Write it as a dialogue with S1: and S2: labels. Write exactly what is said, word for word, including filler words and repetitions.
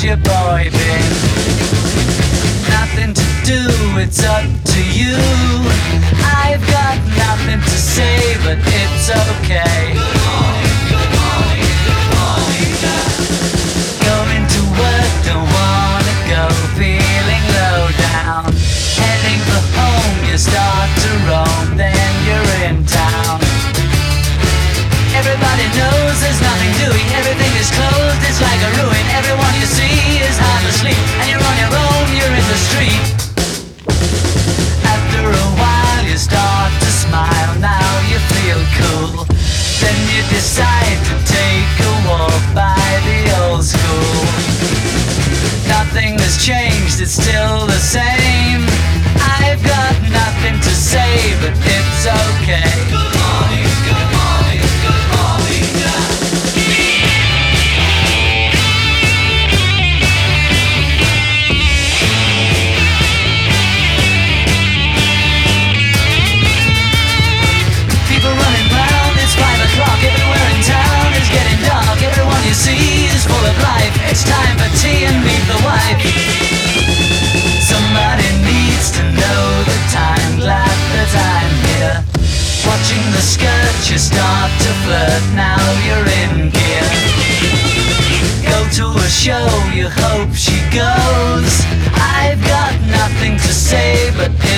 S1: has your boy been? Nothing to do, it's up to you. I've got nothing to say, but it's okay.
S2: Good morning, good morning, good morning, yeah.
S1: Going to work, don't wanna go, feeling low down. Heading for home, you start to roam, then you're in town. Everybody knows there's nothing doing, everything is closed, it's like a ruin. Everyone you see is half asleep, and you're on your own, you're in the street. After a while you start to smile, now you feel cool. Then you decide to take a walk by the old school. Nothing has changed, it's still the same. I've got nothing to say, but it's okay.
S2: Good morning, good morning, good morning, yeah.
S1: People running round, it's five o'clock. Everywhere in town is getting dark. Everyone you see is full of life. It's time for tea and meet the wife. Somebody needs to know the time. Glad that I'm here. Watching the skirt, you start to flirt. Now you're in gear. Go to a show, you hope she goes. I've got nothing to say, but